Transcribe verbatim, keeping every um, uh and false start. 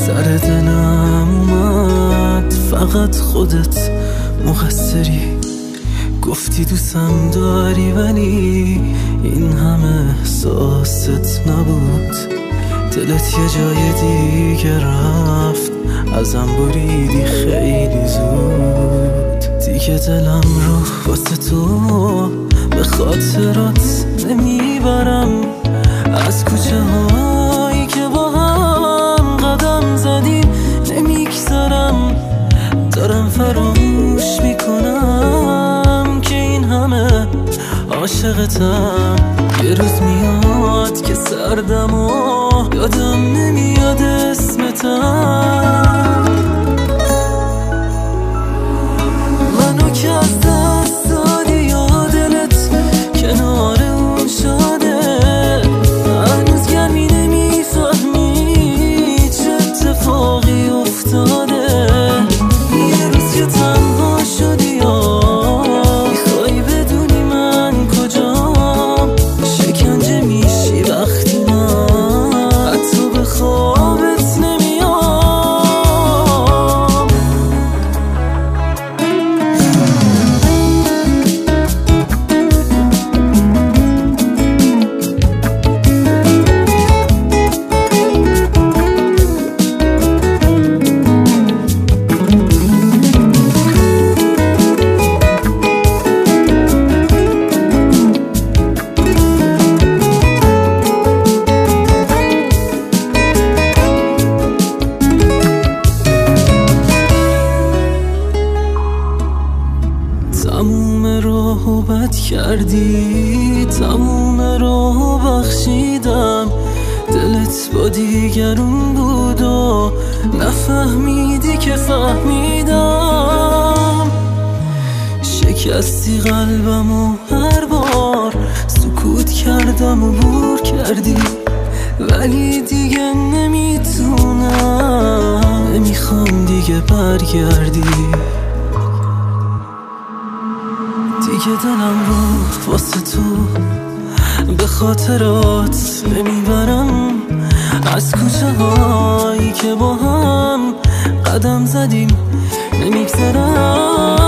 سر دلم اومد فقط خودت مقصری. گفتی دوستم داری ولی این همه احساست نبود. دلت یه جای دیگه رفت، ازم بریدی خیلی زود. دیگه دلم رو واسه تو به خاطرات نمیبرم. از کوچه هایی که با هم قدم زدیم نمیگذرم. دارم فراموش میکنم که این همه عاشقتم. یه روز میاد که سردم و یادم نمیاد اسمتم. منو که از دست دادی یا دلت کنار اون شاده. هنوز گرمی نمیفهمی چه اتفاقی افتاده. یه روز که تنها شدی یا میخوای بدونی من کجام. شکنجه میشی وقتی من حتی به خوابت نمیام. تموم راهو بد کردی، تموم راهو بخشیدم. دلت با دیگرون بود و نفهمیدی که فهمیدم. شکستی قلبم و هر بار سکوت کردم و بور کردی. ولی دیگه نمیتونم، نمیخوام دیگه برگردی. دیگه دلم رو واسه تو به خاطرات نمیبرم. از کوچه هایی که با هم قدم زدیم نمیگذرم.